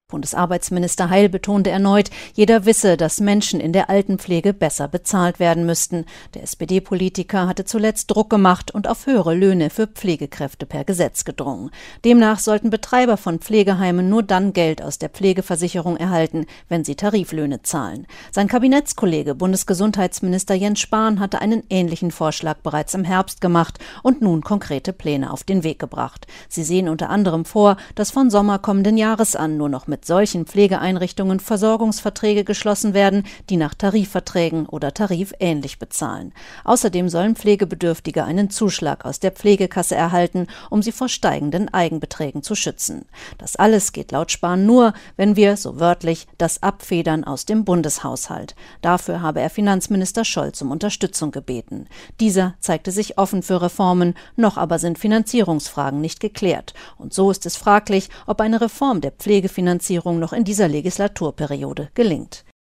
Bundesarbeitsminister Heil betonte erneut, jeder wisse, dass Menschen in der Altenpflege besser bezahlt werden müssten. Der SPD-Politiker hatte zuletzt Druck gemacht und auf höhere Löhne für Pflegekräfte per Gesetz gedrungen. Demnach sollten Betreiber von Pflegeheimen nur dann Geld aus der Pflegeversicherung erhalten, wenn sie Tariflöhne zahlen. Sein Kabinettskollege Bundesgesundheitsminister Jens Spahn hatte einen ähnlichen Vorschlag bereits im Herbst gemacht und nun konkrete Pläne auf den Weg gebracht. Sie sehen unter anderem vor, dass von Sommer kommenden Jahres an nur noch mit solchen Pflegeeinrichtungen Versorgungsverträge geschlossen werden, die nach Tarifverträgen oder tarifähnlich bezahlen. Außerdem sollen Pflegebedürftige einen Zuschlag aus der Pflegekasse erhalten, um sie vor steigenden Eigenbeträgen zu schützen. Das alles geht laut Spahn nur, wenn wir, so wörtlich, das abfedern aus dem Bundeshaushalt. Dafür habe er Finanzminister Scholz um Unterstützung gebeten. Dieser zeigte sich offen für Reformen, noch aber sind Finanzierungsfragen nicht geklärt. Und so ist es fraglich, ob eine Reform der Pflegefinanzierung noch in dieser Legislaturperiode gelingt.